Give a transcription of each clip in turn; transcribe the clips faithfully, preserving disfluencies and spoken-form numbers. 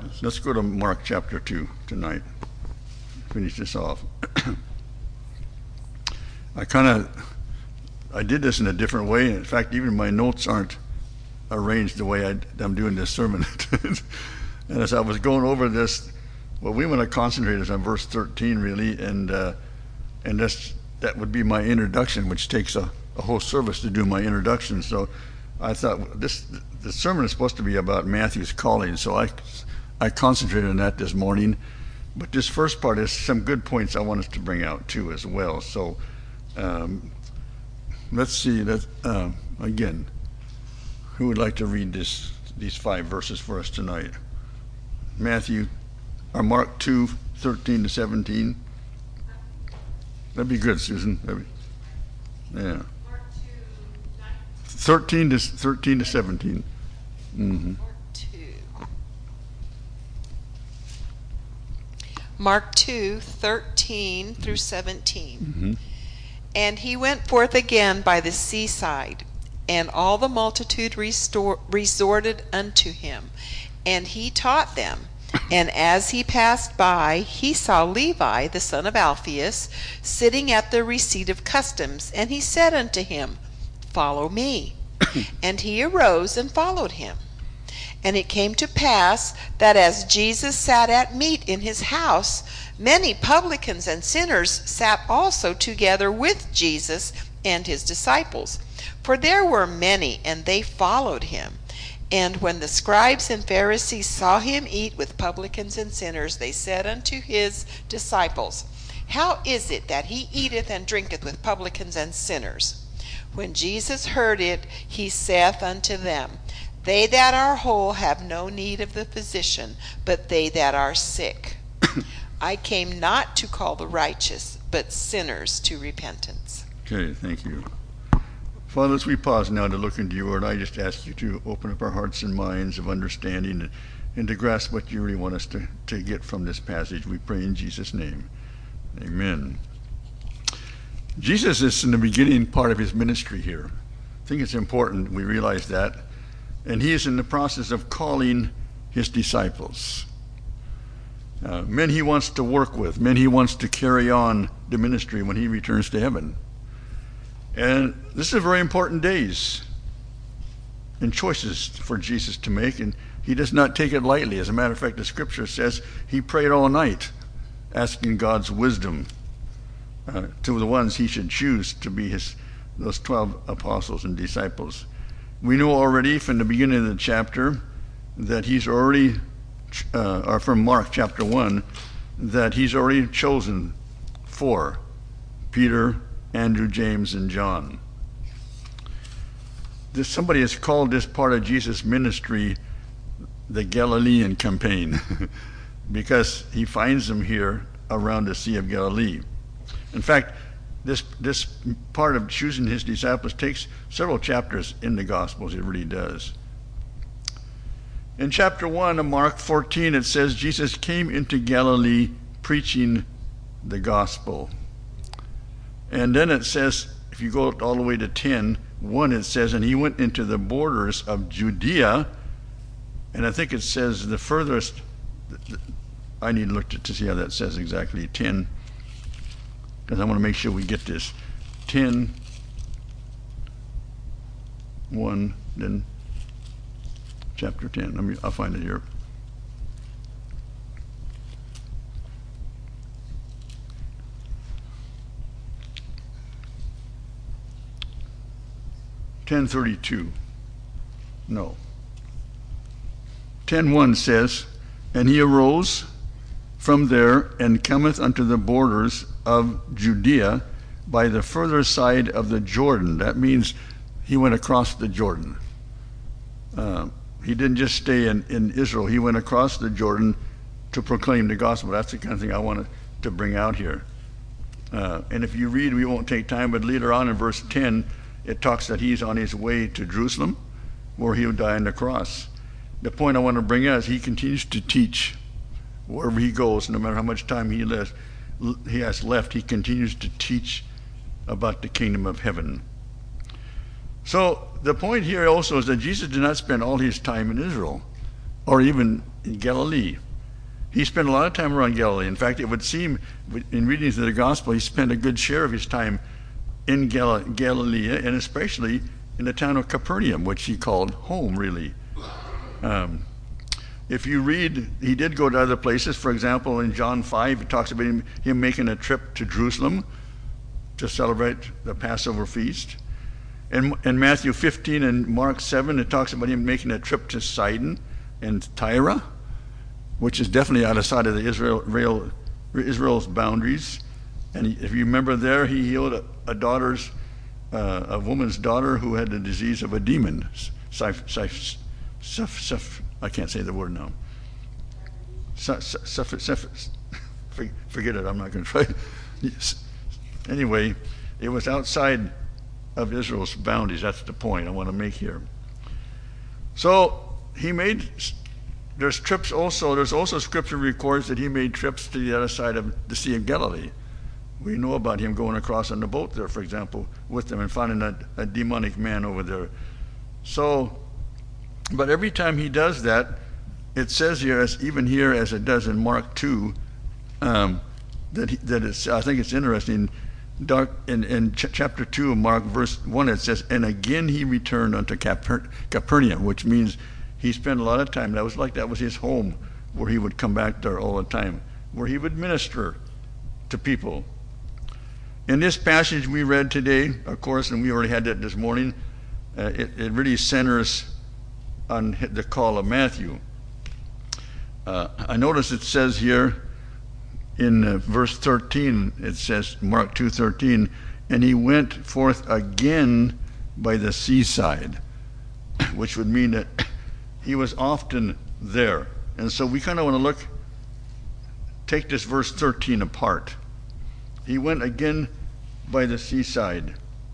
let's go to Mark chapter two tonight. Finish this off. I kind of, I did this in a different way. In fact, even my notes aren't arranged the way I, I'm doing this sermon. And as I was going over this, well, we want to concentrate on verse thirteen, really, and uh, and that's, that would be my introduction, which takes a, a whole service to do my introduction. So I thought this the sermon is supposed to be about Matthew's calling, so I I concentrated on that this morning. But this first part is some good points I want us to bring out too as well. So um, let's see that uh, again. Who would like to read this these five verses for us tonight? Matthew, or Mark two, thirteen to seventeen. That'd be good, Susan. That'd be, yeah. Thirteen to thirteen to seventeen. Mm-hmm. Mark two. Mark two, thirteen through seventeen. Mm-hmm. And he went forth again by the seaside, and all the multitude restor- resorted unto him, and he taught them. And as he passed by, he saw Levi, the son of Alphaeus, sitting at the receipt of customs, and he said unto him, Follow me. And he arose and followed him. And it came to pass that as Jesus sat at meat in his house, many publicans and sinners sat also together with Jesus and his disciples. For there were many, and they followed him. And when the scribes and Pharisees saw him eat with publicans and sinners, they said unto his disciples, How is it that he eateth and drinketh with publicans and sinners? When Jesus heard it, he saith unto them, They that are whole have no need of the physician, but they that are sick. I came not to call the righteous, but sinners to repentance. Okay, thank you. Father, as we pause now to look into your word, I just ask you to open up our hearts and minds of understanding and, and to grasp what you really want us to, to get from this passage. We pray in Jesus' name. Amen. Jesus is in the beginning part of his ministry here. I think it's important we realize that. And he is in the process of calling his disciples. Uh, men he wants to work with, men he wants to carry on the ministry when he returns to heaven. And this is very important days and choices for Jesus to make, and he does not take it lightly. As a matter of fact, the scripture says he prayed all night, asking God's wisdom uh, to the ones he should choose to be his those twelve apostles and disciples. We know already from the beginning of the chapter that he's already, uh, or from Mark chapter one, that he's already chosen four: Peter, Andrew, James, and John. This, somebody has called this part of Jesus' ministry the Galilean campaign because he finds them here around the Sea of Galilee. In fact, this this part of choosing his disciples takes several chapters in the Gospels. It really does. In chapter one of Mark fourteen, it says Jesus came into Galilee preaching the gospel. And then it says, if you go all the way to ten, one, it says, and he went into the borders of Judea, and I think it says the furthest, I need to look to, to see how that says exactly, ten, because I want to make sure we get this. ten, one, then chapter ten. Let me, I'll find it here. ten thirty-two. No. ten one says, and he arose from there and cometh unto the borders of Judea by the further side of the Jordan. That means he went across the Jordan. Uh, he didn't just stay in, in Israel. He went across the Jordan to proclaim the gospel. That's the kind of thing I wanted to bring out here. Uh, and if you read, we won't take time, but later on in verse ten, it talks that he's on his way to Jerusalem, where he'll die on the cross. The point I want to bring out is he continues to teach wherever he goes, no matter how much time he, left, he has left, he continues to teach about the kingdom of heaven. So the point here also is that Jesus did not spend all his time in Israel, or even in Galilee. He spent a lot of time around Galilee. In fact, it would seem in readings of the gospel, he spent a good share of his time in Gal- Galilee, and especially in the town of Capernaum, which he called home, really. Um, if you read, he did go to other places. For example, in John five, it talks about him, him making a trip to Jerusalem to celebrate the Passover feast. In, in Matthew fifteen and Mark seven, it talks about him making a trip to Sidon and Tyre, which is definitely outside of the Israel, Israel, Israel's boundaries. And he, if you remember there, he healed a, a daughter's, uh, a woman's daughter who had the disease of a demon. Sif, sif, sif, sif, I can't say the word now. Sif, sif, sif, forget it, I'm not going to try. Yes. Anyway, it was outside of Israel's boundaries. That's the point I want to make here. So he made, there's trips also, there's also scripture records that he made trips to the other side of the Sea of Galilee. We know about him going across on the boat there, for example, with them and finding a, a demonic man over there. So, but every time he does that, it says here, as even here as it does in Mark two, um, that he, that it's, I think it's interesting. Dark, in, in ch- chapter two of Mark, verse one, it says, and again he returned unto Caper- Capernaum, which means he spent a lot of time. That was like that was his home, where he would come back there all the time, where he would minister to people. In this passage we read today, of course, and we already had that this morning, uh, it, it really centers on the call of Matthew. Uh, I notice it says here in uh, verse thirteen, it says, Mark two thirteen, and he went forth again by the seaside, which would mean that he was often there. And so we kind of want to look, take this verse thirteen apart. He went again by the seaside.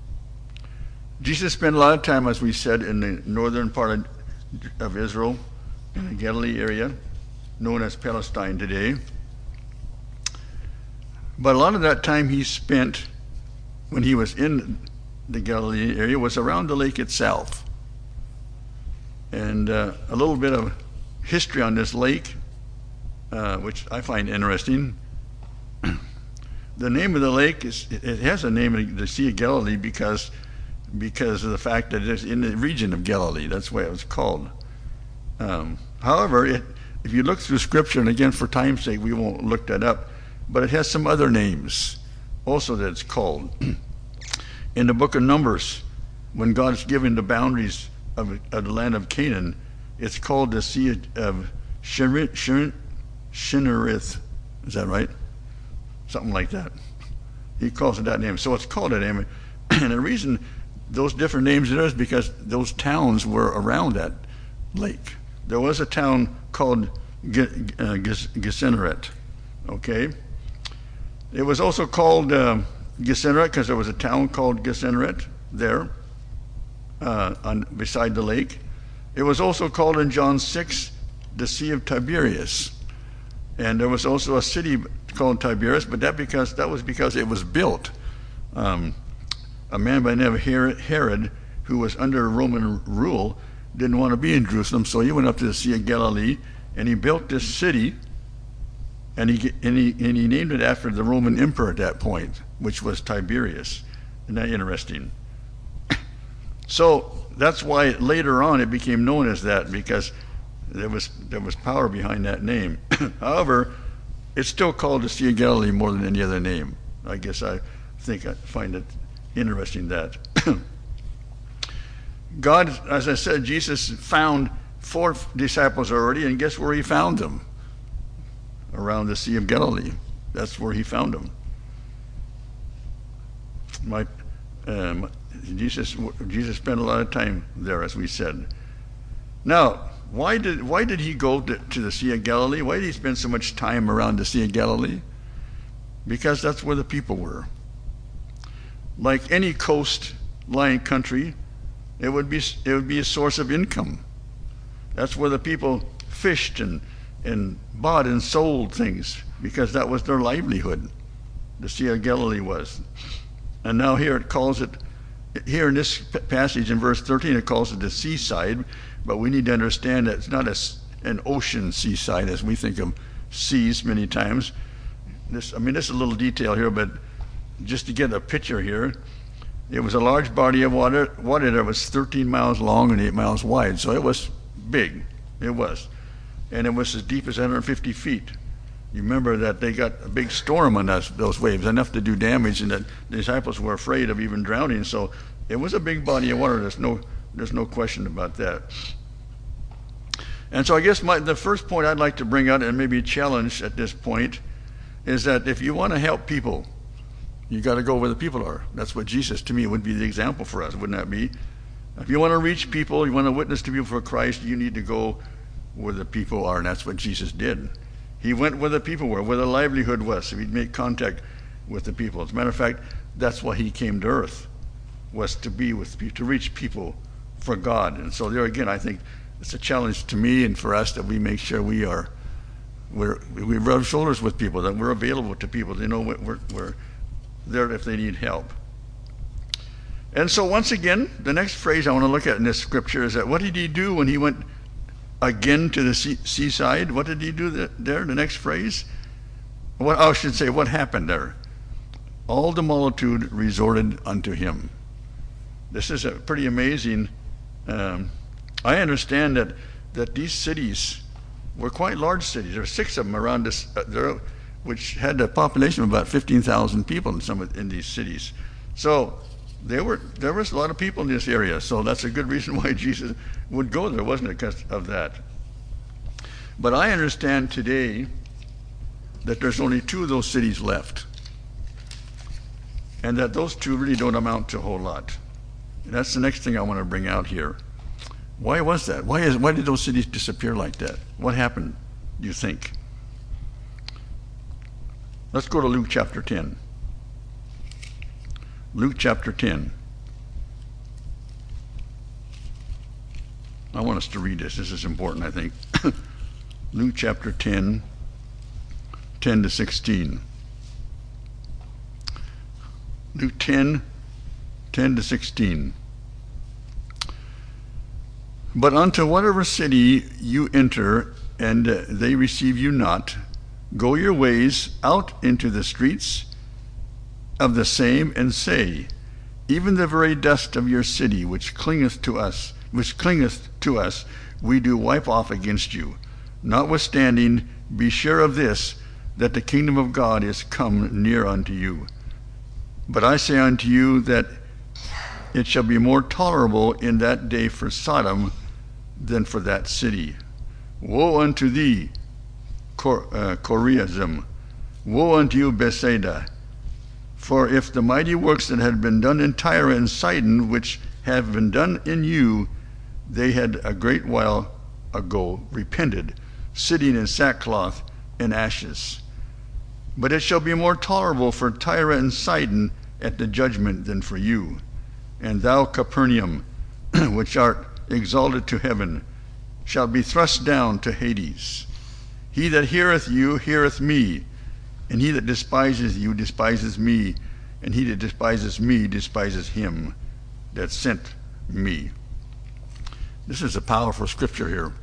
Jesus spent a lot of time, as we said, in the northern part of, of Israel, in the Galilee area, known as Palestine today. But a lot of that time he spent when he was in the Galilee area was around the lake itself. And uh, a little bit of history on this lake, uh, which I find interesting. The name of the lake is, it has a name, the Sea of Galilee, because because of the fact that it's in the region of Galilee. That's why it was called. Um, however, it, if you look through Scripture, and again for time's sake we won't look that up, but it has some other names also that it's called. In the book of Numbers, when God's given the boundaries of, of the land of Canaan, it's called the Sea of Shinnerith. Is that right? Something like that. He calls it that name. So it's called that name. And the reason those different names there is because those towns were around that lake. There was a town called Gennesaret. Okay? It was also called uh, Gennesaret because there was a town called Gennesaret there uh, on, beside the lake. It was also called in John six the Sea of Tiberias. And there was also a city called Tiberias, but that because that was because it was built. Um, a man by the name of Herod, who was under Roman rule, didn't want to be in Jerusalem, so he went up to the Sea of Galilee, and he built this city, and he and he and he named it after the Roman emperor at that point, which was Tiberius. Isn't that interesting? So that's why later on it became known as that, because there was there was power behind that name. However, it's still called the Sea of Galilee more than any other name. I guess I think I find it interesting that God, as I said, Jesus found four disciples already, and guess where he found them? Around the Sea of Galilee. That's where he found them. My, um, Jesus, Jesus spent a lot of time there, as we said. Now, why did why did he go to, to the Sea of Galilee? Why did he spend so much time around the Sea of Galilee? Because that's where the people were. Like any coastline country, it would be it would be a source of income. That's where the people fished and and bought and sold things, because that was their livelihood. The Sea of Galilee was. And now here it calls it, here in this passage in verse thirteen, it calls it the seaside, but we need to understand that it's not a, an ocean seaside as we think of seas many times. This, I mean, this is a little detail here, but just to get a picture here, it was a large body of water, water that was thirteen miles long and eight miles wide, so it was big. It was. And it was as deep as one hundred fifty feet. You remember that they got a big storm on us, those waves, enough to do damage, and that the disciples were afraid of even drowning. So it was a big body of water. There's no, there's no question about that. And so I guess my, the first point I'd like to bring out, and maybe challenge at this point, is that if you want to help people, you got to go where the people are. That's what Jesus, to me, would be the example for us, wouldn't that be? If you want to reach people, you want to witness to people for Christ, you need to go where the people are, and that's what Jesus did. He went where the people were, where the livelihood was, so he'd make contact with the people. As a matter of fact, that's why he came to earth, was to be with people, to reach people for God. And so there again, I think it's a challenge to me and for us that we make sure we are, we're, we rub shoulders with people, that we're available to people. They know we're, we're there if they need help. And so once again, the next phrase I want to look at in this scripture is that what did he do when he went again to the sea, seaside? What did he do there? The next phrase? What I should say, what happened there? All the multitude resorted unto him. This is a pretty amazing. Um, I understand that, that these cities were quite large cities. There were six of them around this, uh, there, which had a population of about fifteen thousand people in some of, in these cities. So there were there was a lot of people in this area. So that's a good reason why Jesus would go there, wasn't it? Because of that. But I understand today that there's only two of those cities left, and that those two really don't amount to a whole lot. And that's the next thing I want to bring out here. Why was that? Why is why did those cities disappear like that? What happened, do you think? Let's go to Luke chapter ten. Luke chapter ten. I want us to read this. This is important, I think. Luke chapter ten, ten to sixteen. Luke ten, ten to sixteen. But unto whatever city you enter, and uh, they receive you not, go your ways out into the streets of the same, and say, even the very dust of your city, which clingeth to us, which clingeth to us, we do wipe off against you. Notwithstanding, be sure of this, that the kingdom of God is come near unto you. But I say unto you that it shall be more tolerable in that day for Sodom than for that city. Woe unto thee, Cor- uh, Chorazin! Woe unto you, Bethsaida! For if the mighty works that had been done in Tyre and Sidon, which have been done in you, they had a great while ago repented, sitting in sackcloth and ashes. But it shall be more tolerable for Tyre and Sidon at the judgment than for you. And thou, Capernaum, which art exalted to heaven, shalt be thrust down to Hades. He that heareth you heareth me, and he that despises you despises me, and he that despises me despises him that sent me. This is a powerful scripture here.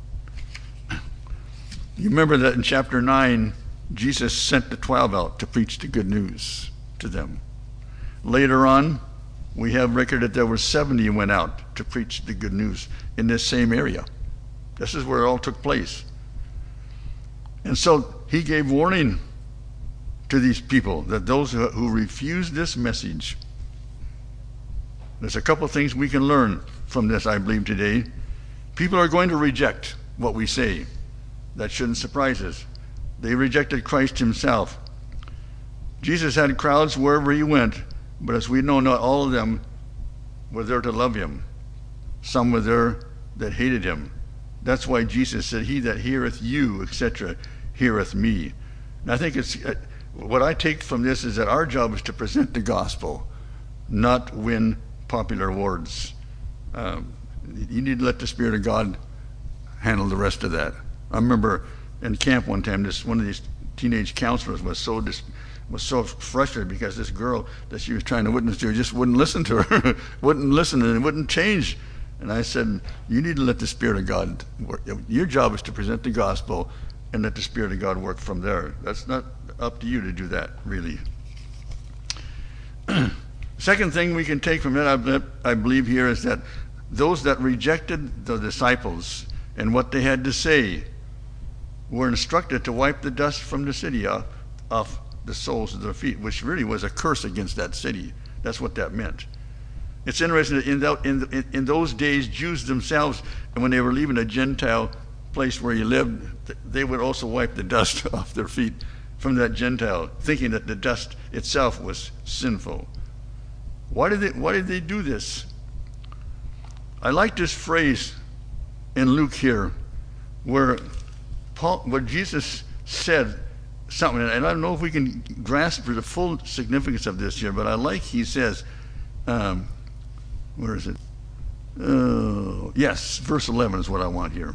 You remember that in chapter nine, Jesus sent the twelve out to preach the good news to them. Later on, we have record that there were seventy who went out to preach the good news in this same area. This is where it all took place. And so he gave warning to these people that those who, who refuse this message, there's a couple of things we can learn from this, I believe, today. People are going to reject what we say. That shouldn't surprise us. They rejected Christ himself. Jesus had crowds wherever he went, but as we know, not all of them were there to love him. Some were there that hated him. That's why Jesus said, he that heareth you, et cetera, heareth me. And I think it's, uh, what I take from this is that our job is to present the gospel, not win popular awards. Um, you need to let the Spirit of God handle the rest of that. I remember in camp one time, this one of these teenage counselors was so dis, was so frustrated because this girl that she was trying to witness to just wouldn't listen to her, wouldn't listen, and wouldn't change. And I said, you need to let the Spirit of God work. Your job is to present the gospel and let the Spirit of God work from there. That's not up to you to do that, really. Second thing we can take from it, I, I believe here, is that those that rejected the disciples and what they had to say were instructed to wipe the dust from the city off, off the soles of their feet, which really was a curse against that city. That's what that meant. It's interesting that in, that, in, in, in those days, Jews themselves, and when they were leaving a Gentile place where you lived, they would also wipe the dust off their feet from that Gentile, thinking that the dust itself was sinful. Why did they, why did they do this? I like this phrase in Luke here, where Paul, where Jesus said something, and I don't know if we can grasp the full significance of this here, but I like he says, um, where is it? Uh, yes, verse eleven is what I want here.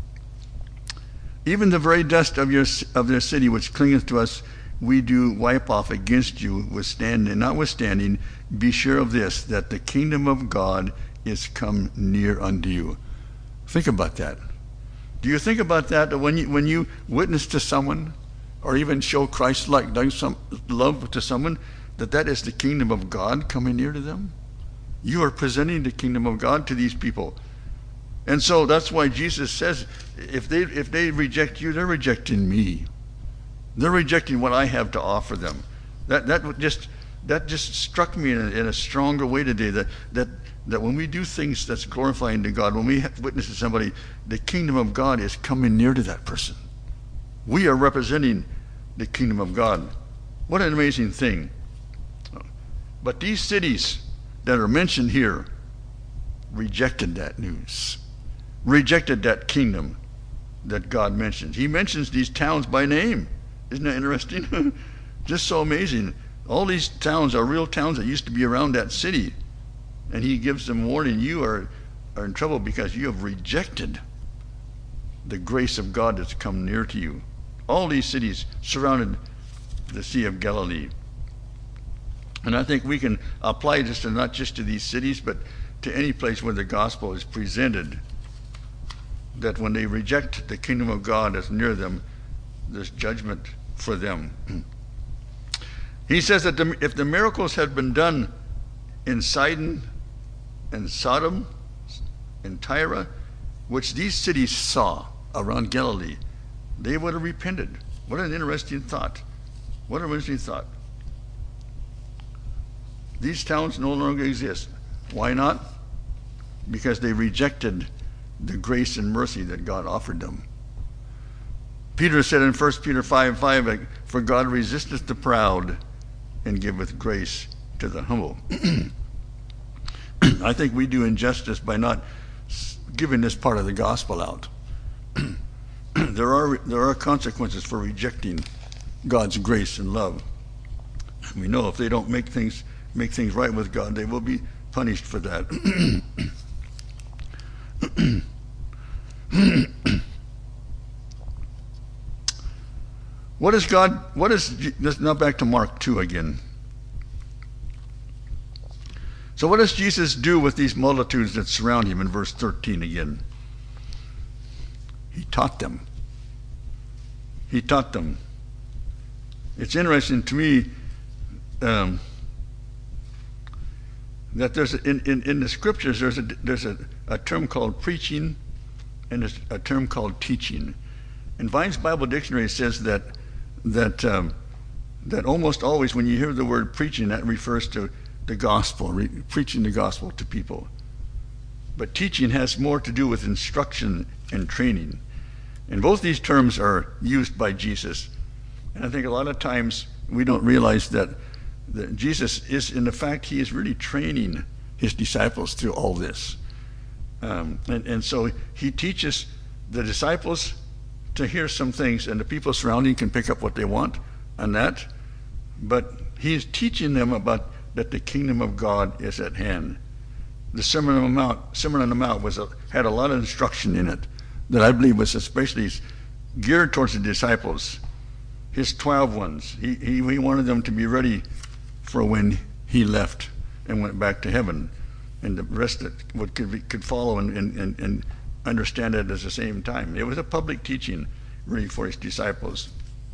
Even the very dust of your of their city which clingeth to us, we do wipe off against you, withstanding, notwithstanding, be sure of this, that the kingdom of God is come near unto you. Think about that. Do you think about that, that when you when you witness to someone, or even show Christ-like some love to someone, that that is the kingdom of God coming near to them? You are presenting the kingdom of God to these people. And so that's why Jesus says, if they if they reject you, they're rejecting me. They're rejecting what I have to offer them. That that just that just struck me in a, in a stronger way today, that that that when we do things that's glorifying to God, when we witness to somebody, the kingdom of God is coming near to that person. We are representing the kingdom of God. What an amazing thing. But these cities that are mentioned here rejected that news, rejected that kingdom that God mentions. He mentions these towns by name. Isn't that interesting? Just so amazing. All these towns are real towns that used to be around that city. And he gives them warning, you are, are in trouble because you have rejected the grace of God that's come near to you. All these cities surrounded the Sea of Galilee. And I think we can apply this to not just to these cities, but to any place where the gospel is presented, that when they reject the kingdom of God that's near them, there's judgment for them. He says that the, if the miracles had been done in Sidon and Sodom and Tyre, which these cities saw around Galilee, they would have repented. What an interesting thought. What an interesting thought. These towns no longer exist. Why not? Because they rejected the grace and mercy that God offered them. Peter said in First Peter five five, for God resisteth the proud and giveth grace to the humble. I think we do injustice by not giving this part of the gospel out. there are there are consequences for rejecting God's grace and love. We know if they don't make things make things right with God, they will be punished for that. What is God, what is, now back to Mark two again. So what does Jesus do with these multitudes that surround him in verse thirteen again? He taught them. He taught them. It's interesting to me um, that there's a, in, in, in the scriptures there's a there's a, a term called preaching and there's a term called teaching. And Vine's Bible Dictionary says that that um, that almost always when you hear the word preaching, that refers to the gospel, re- preaching the gospel to people. But teaching has more to do with instruction and training. And both these terms are used by Jesus. And I think a lot of times we don't realize that, that Jesus is, in the fact, he is really training his disciples through all this. Um, and, and so he teaches the disciples to hear some things, and the people surrounding can pick up what they want on that. But he is teaching them about that the kingdom of God is at hand. The Sermon on the Mount, Sermon on the Mount was a, had a lot of instruction in it that I believe was especially geared towards the disciples, his twelve ones. He, he, he wanted them to be ready for when he left and went back to heaven. and the rest that would could, be, could follow and, and, and, and understand it at the same time. It was a public teaching, really, for his disciples.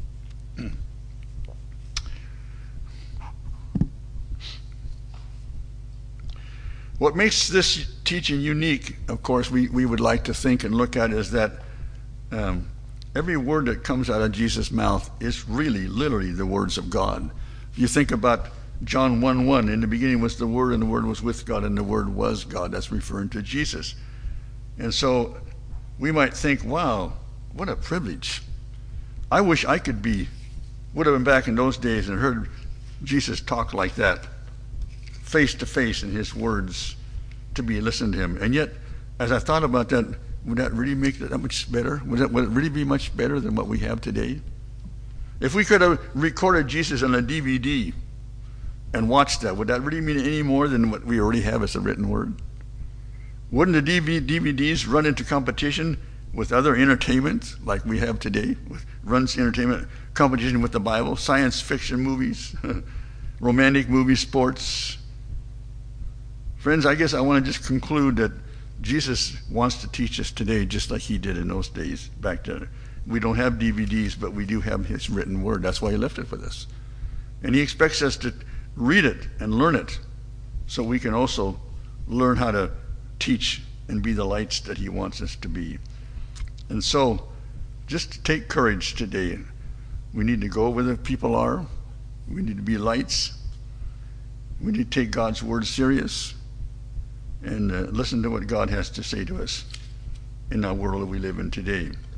What makes this teaching unique, of course, we, we would like to think and look at is that um, every word that comes out of Jesus' mouth is really, literally the words of God. If you think about John one one, in the beginning was the Word, and the Word was with God, and the Word was God. That's referring to Jesus. And so we might think, wow, what a privilege. I wish I could be, would have been back in those days and heard Jesus talk like that, face to face in his words, to be listened to him. And yet, as I thought about that, would that really make it that much better? Would, that, would it really be much better than what we have today? If we could have recorded Jesus on a D V D and watched that, would that really mean any more than what we already have as a written word? Wouldn't the D V Ds run into competition with other entertainment like we have today? Runs entertainment competition with the Bible, science fiction movies, romantic movies, sports. Friends, I guess I want to just conclude that Jesus wants to teach us today just like he did in those days back then. We don't have D V Ds, but we do have his written word. That's why he left it with us. And he expects us to read it and learn it so we can also learn how to teach and be the lights that he wants us to be. And so just take courage today. We need to go where the people are. We need to be lights. We need to take God's word serious and uh, listen to what God has to say to us in our world that we live in today.